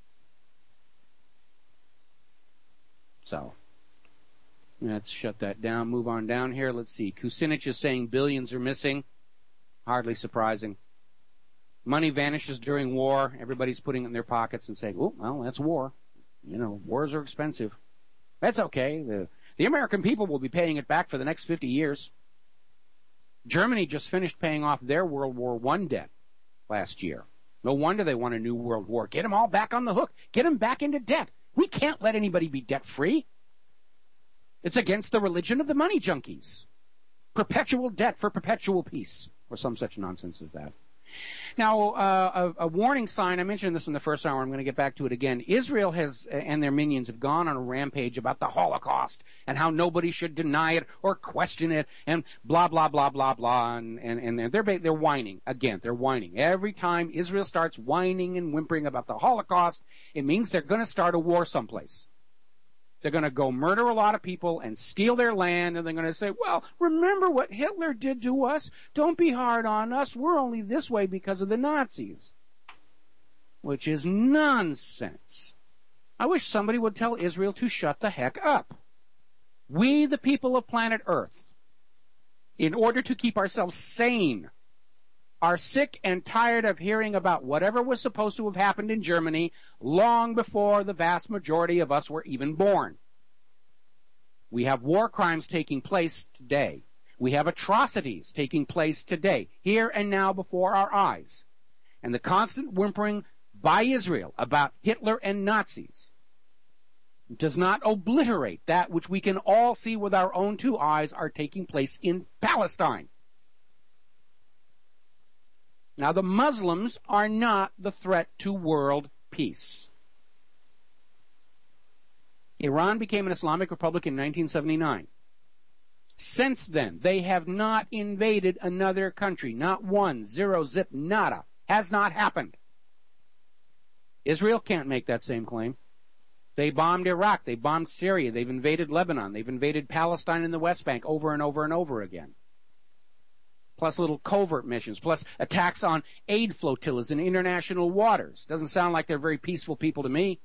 So, let's shut that down. Move on down here. Let's see. Kucinich is saying billions are missing. Hardly surprising. Money vanishes during war. Everybody's putting it in their pockets and saying, oh, well, that's war. Wars are expensive. That's okay. The American people will be paying it back for the next 50 years. Germany just finished paying off their World War I debt last year. No wonder they want a new world war. Get them all back on the hook. Get them back into debt. We can't let anybody be debt-free. It's against the religion of the money junkies. Perpetual debt for perpetual peace, or some such nonsense as that. Now, a warning sign, I mentioned this in the first hour, I'm going to get back to it again. Israel and their minions have gone on a rampage about the Holocaust and how nobody should deny it or question it and blah, blah, blah, blah, blah. And they're whining. Again, they're whining. Every time Israel starts whining and whimpering about the Holocaust, it means they're going to start a war someplace. They're going to go murder a lot of people and steal their land, and they're going to say, well, remember what Hitler did to us? Don't be hard on us. We're only this way because of the Nazis. Which is nonsense. I wish somebody would tell Israel to shut the heck up. We, the people of planet Earth, in order to keep ourselves sane, are sick and tired of hearing about whatever was supposed to have happened in Germany long before the vast majority of us were even born. We have war crimes taking place today. We have atrocities taking place today, here and now before our eyes. And the constant whimpering by Israel about Hitler and Nazis does not obliterate that which we can all see with our own two eyes are taking place in Palestine. Now, the Muslims are not the threat to world peace. Iran became an Islamic republic in 1979. Since then, they have not invaded another country. Not one, zero, zip, nada. Has not happened. Israel can't make that same claim. They bombed Iraq. They bombed Syria. They've invaded Lebanon. They've invaded Palestine and the West Bank over and over and over again. Plus little covert missions, plus attacks on aid flotillas in international waters. Doesn't sound like they're very peaceful people to me.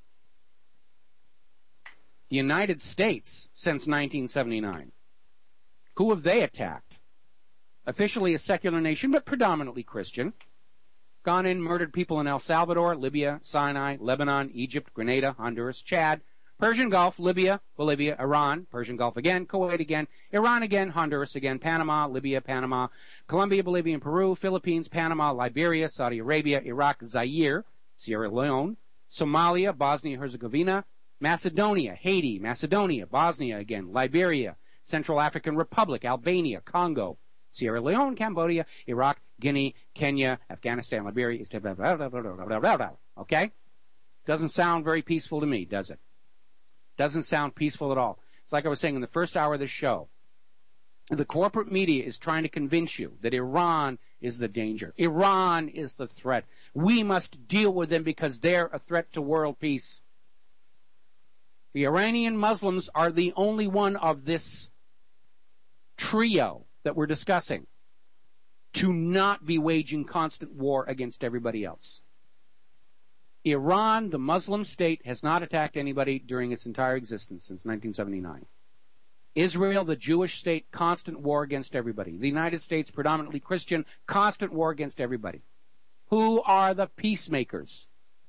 The United States, since 1979, who have they attacked? Officially a secular nation, but predominantly Christian. Gone in, murdered people in El Salvador, Libya, Sinai, Lebanon, Egypt, Grenada, Honduras, Chad, Persian Gulf, Libya, Bolivia, Iran, Persian Gulf again, Kuwait again, Iran again, Honduras again, Panama, Libya, Panama, Colombia, Bolivia, and Peru, Philippines, Panama, Liberia, Saudi Arabia, Iraq, Zaire, Sierra Leone, Somalia, Bosnia-Herzegovina, Macedonia, Haiti, Macedonia, Bosnia again, Liberia, Central African Republic, Albania, Congo, Sierra Leone, Cambodia, Iraq, Guinea, Kenya, Afghanistan, Liberia, okay? Doesn't sound very peaceful to me, does it? Doesn't sound peaceful at all. It's like I was saying in the first hour of the show. The corporate media is trying to convince you that Iran is the danger. Iran is the threat. We must deal with them because they're a threat to world peace. The Iranian Muslims are the only one of this trio that we're discussing to not be waging constant war against everybody else. Iran, the Muslim state, has not attacked anybody during its entire existence since 1979. Israel, the Jewish state, constant war against everybody. The United States, predominantly Christian, constant war against everybody. Who are the peacemakers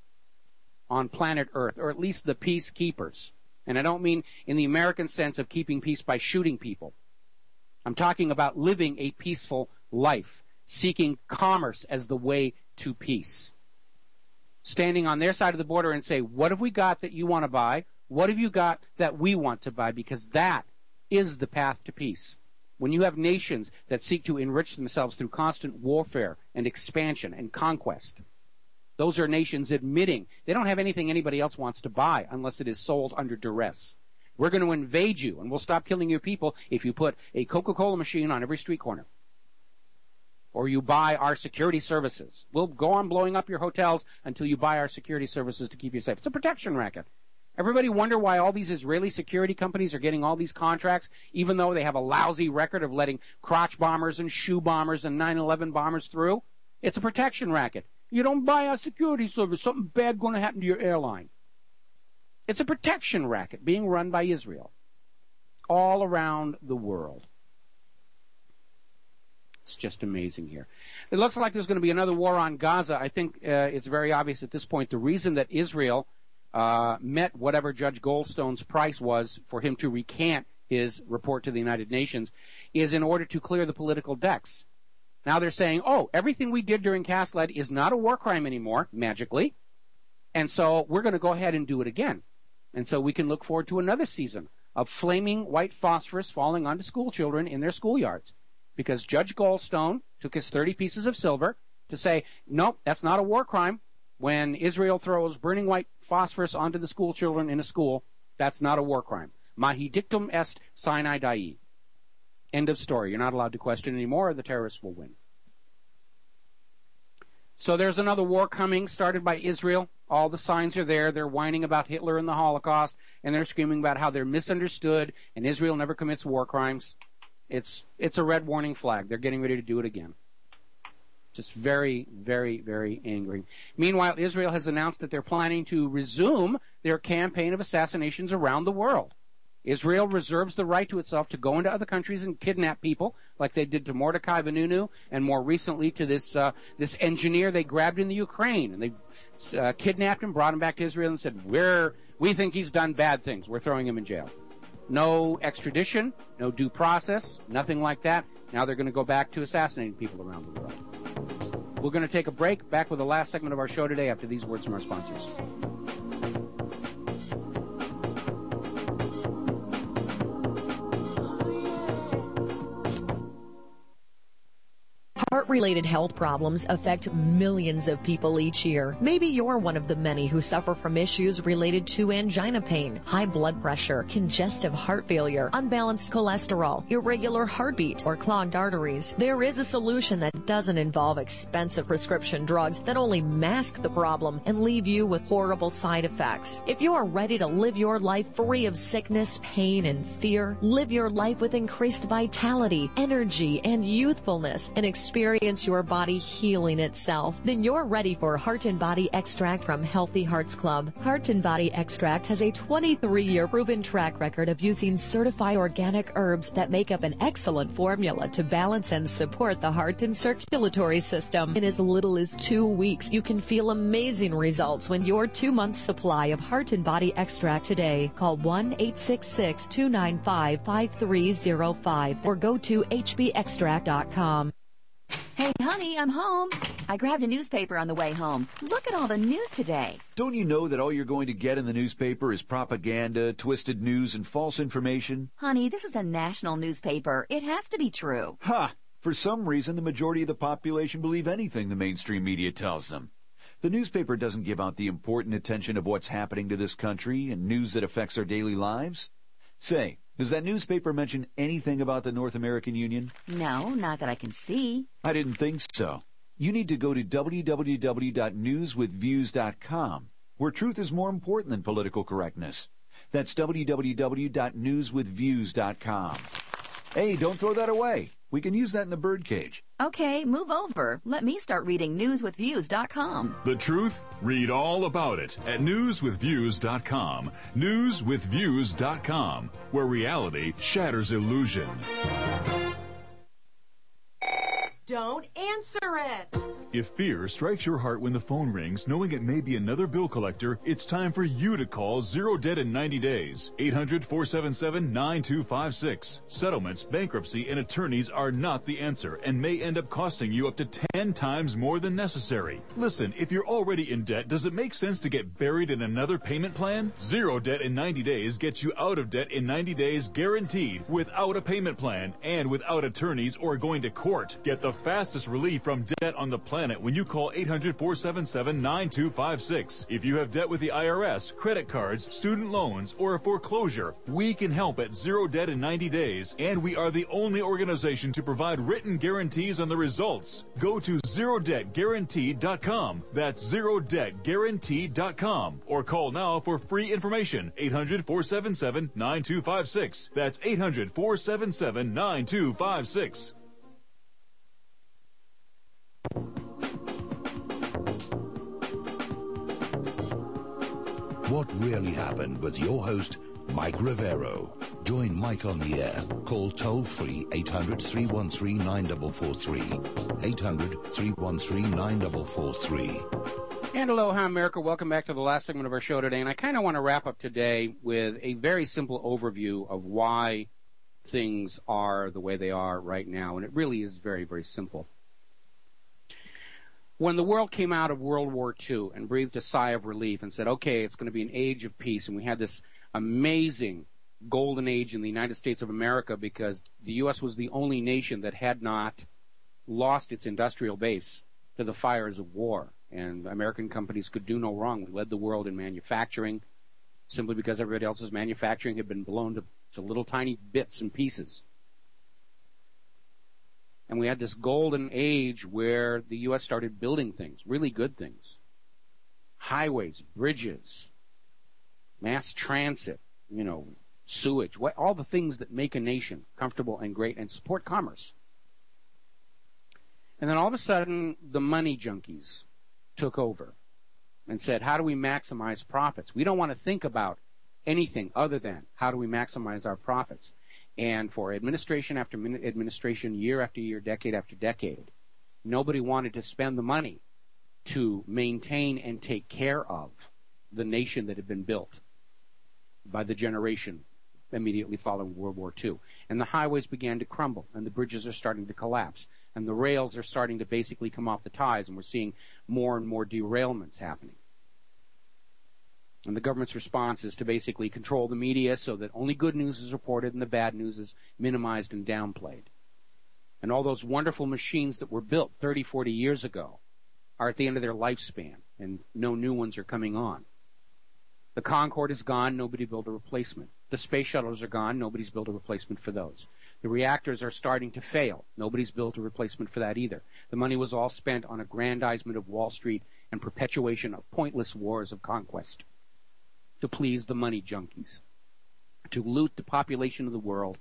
on planet Earth, or at least the peacekeepers? And I don't mean in the American sense of keeping peace by shooting people. I'm talking about living a peaceful life, seeking commerce as the way to peace. Standing on their side of the border and say, what have we got that you want to buy? What have you got that we want to buy? Because that is the path to peace. When you have nations that seek to enrich themselves through constant warfare and expansion and conquest, those are nations admitting they don't have anything anybody else wants to buy unless it is sold under duress. We're going to invade you, and we'll stop killing your people if you put a Coca-Cola machine on every street corner. Or you buy our security services. We'll go on blowing up your hotels until you buy our security services to keep you safe. It's a protection racket. Everybody wonder why all these Israeli security companies are getting all these contracts, even though they have a lousy record of letting crotch bombers and shoe bombers and 9/11 bombers through? It's a protection racket. You don't buy our security service, something bad going to happen to your airline. It's a protection racket being run by Israel all around the world. It's just amazing here. It looks like there's going to be another war on Gaza. I think it's very obvious at this point the reason that Israel met whatever Judge Goldstone's price was for him to recant his report to the United Nations is in order to clear the political decks. Now they're saying, oh, everything we did during Cast-Led is not a war crime anymore, magically, and so we're going to go ahead and do it again. And so we can look forward to another season of flaming white phosphorus falling onto school children in their schoolyards. Because Judge Goldstone took his 30 pieces of silver to say, nope, that's not a war crime. When Israel throws burning white phosphorus onto the school children in a school, that's not a war crime. Mahi dictum est sine die. End of story. You're not allowed to question anymore, or the terrorists will win. So there's another war coming, started by Israel. All the signs are there. They're whining about Hitler and the Holocaust, and they're screaming about how they're misunderstood, and Israel never commits war crimes. It's a red warning flag. They're getting ready to do it again. Just very, very, very angry. Meanwhile, Israel has announced that they're planning to resume their campaign of assassinations around the world. Israel reserves the right to itself to go into other countries and kidnap people, like they did to Mordecai Vanunu, and more recently to this engineer they grabbed in the Ukraine, and they kidnapped him, brought him back to Israel, and said, we think he's done bad things. We're throwing him in jail. No extradition, no due process, nothing like that. Now they're going to go back to assassinating people around the world. We're going to take a break. Back with the last segment of our show today after these words from our sponsors. Heart-related health problems affect millions of people each year. Maybe you're one of the many who suffer from issues related to angina pain, high blood pressure, congestive heart failure, unbalanced cholesterol, irregular heartbeat, or clogged arteries. There is a solution that doesn't involve expensive prescription drugs that only mask the problem and leave you with horrible side effects. If you are ready to live your life free of sickness, pain, and fear, live your life with increased vitality, energy, and youthfulness, and experience your body healing itself, then you're ready for Heart and Body Extract from Healthy Hearts Club. Heart and Body Extract has a 23-year proven track record of using certified organic herbs that make up an excellent formula to balance and support the heart and circulatory system. In as little as 2 weeks, you can feel amazing results when your 2-month supply of Heart and Body Extract today. Call 1-866-295-5305 or go to hbextract.com. Hey, honey, I'm home. I grabbed a newspaper on the way home. Look at all the news today. Don't you know that all you're going to get in the newspaper is propaganda, twisted news, and false information? Honey, this is a national newspaper. It has to be true. Ha! For some reason, the majority of the population believe anything the mainstream media tells them. The newspaper doesn't give out the important attention of what's happening to this country and news that affects our daily lives. Say, does that newspaper mention anything about the North American Union? No, not that I can see. I didn't think so. You need to go to www.newswithviews.com, where truth is more important than political correctness. That's www.newswithviews.com. Hey, don't throw that away. We can use that in the birdcage. Okay, move over. Let me start reading newswithviews.com. The truth? Read all about it at newswithviews.com. Newswithviews.com, where reality shatters illusion. Don't answer it! If fear strikes your heart when the phone rings, knowing it may be another bill collector, it's time for you to call Zero Debt in 90 days. 800-477-9256. Settlements, bankruptcy, and attorneys are not the answer and may end up costing you up to 10 times more than necessary. Listen, if you're already in debt, does it make sense to get buried in another payment plan? Zero Debt in 90 days gets you out of debt in 90 days guaranteed, without a payment plan and without attorneys or going to court. Get the fastest relief from debt on the planet when you call 800-477-9256. If you have debt with the IRS, credit cards, student loans, or a foreclosure, we can help at Zero Debt in 90 days, and we are the only organization to provide written guarantees on the results. Go to ZeroDebtGuaranteed.com. That's ZeroDebtGuaranteed.com. Or call now for free information. 800-477-9256. That's 800-477-9256. What really happened with your host, Mike Rivero. Join Mike on the air. Call toll-free 800-313-9443. 800-313-9443. And aloha, America. Welcome back to the last segment of our show today. And I kind of want to wrap up today with a very simple overview of why things are the way they are right now. And it really is very, very simple. When the world came out of World War II and breathed a sigh of relief and said, okay, it's going to be an age of peace, and we had this amazing golden age in the United States of America because the U.S. was the only nation that had not lost its industrial base to the fires of war. And American companies could do no wrong. We led the world in manufacturing simply because everybody else's manufacturing had been blown to little tiny bits and pieces. And we had this golden age where the U.S. started building things, really good things. Highways, bridges, mass transit, sewage, all the things that make a nation comfortable and great and support commerce. And then all of a sudden, the money junkies took over and said, how do we maximize profits? We don't want to think about anything other than how do we maximize our profits. And for administration after administration, year after year, decade after decade, nobody wanted to spend the money to maintain and take care of the nation that had been built by the generation immediately following World War II. And the highways began to crumble, and the bridges are starting to collapse, and the rails are starting to basically come off the ties, and we're seeing more and more derailments happening. And the government's response is to basically control the media so that only good news is reported and the bad news is minimized and downplayed. And all those wonderful machines that were built 30, 40 years ago are at the end of their lifespan, and no new ones are coming on. The Concorde is gone, nobody built a replacement. The space shuttles are gone, nobody's built a replacement for those. The reactors are starting to fail. Nobody's built a replacement for that either. The money was all spent on aggrandizement of Wall Street and perpetuation of pointless wars of conquest to please the money junkies, to loot the population of the world,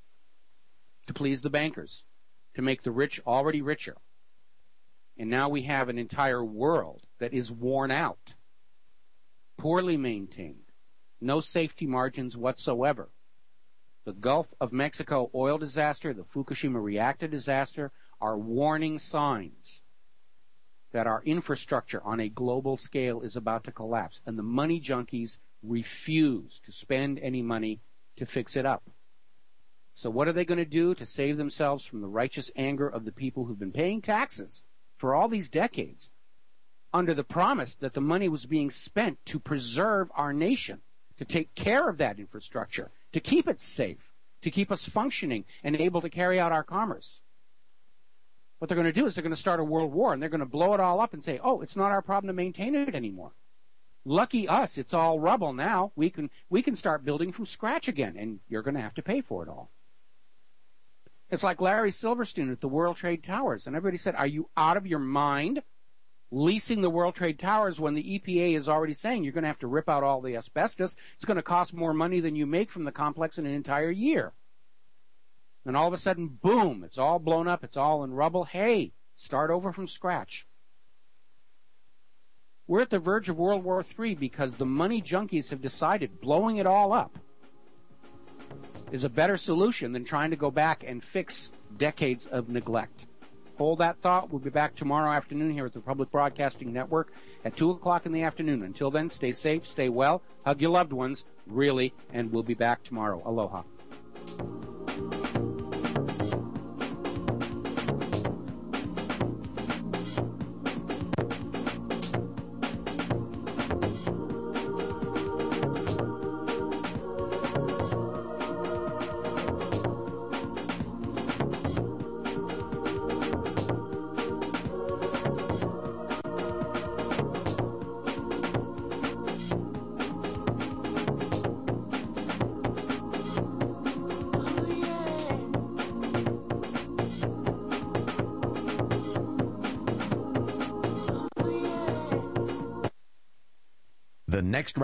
to please the bankers, to make the rich already richer. And now we have an entire world that is worn out, poorly maintained, no safety margins whatsoever. The Gulf of Mexico oil disaster, the Fukushima reactor disaster are warning signs that our infrastructure on a global scale is about to collapse. And the money junkies refuse to spend any money to fix it up. So what are they going to do to save themselves from the righteous anger of the people who've been paying taxes for all these decades under the promise that the money was being spent to preserve our nation, to take care of that infrastructure, to keep it safe, to keep us functioning and able to carry out our commerce? What they're going to do is they're going to start a world war, and they're going to blow it all up and say, oh, it's not our problem to maintain it anymore. Lucky us, it's all rubble now. We can start building from scratch again, and you're going to have to pay for it all. It's like Larry Silverstein at the World Trade Towers, and everybody said, are you out of your mind leasing the World Trade Towers when the EPA is already saying you're going to have to rip out all the asbestos? It's going to cost more money than you make from the complex in an entire year. And all of a sudden, boom, it's all blown up, it's all in rubble. Hey, start over from scratch. We're at the verge of World War III because the money junkies have decided blowing it all up is a better solution than trying to go back and fix decades of neglect. Hold that thought. We'll be back tomorrow afternoon here at the Public Broadcasting Network at 2 o'clock in the afternoon. Until then, stay safe, stay well, hug your loved ones, really, and we'll be back tomorrow. Aloha. The next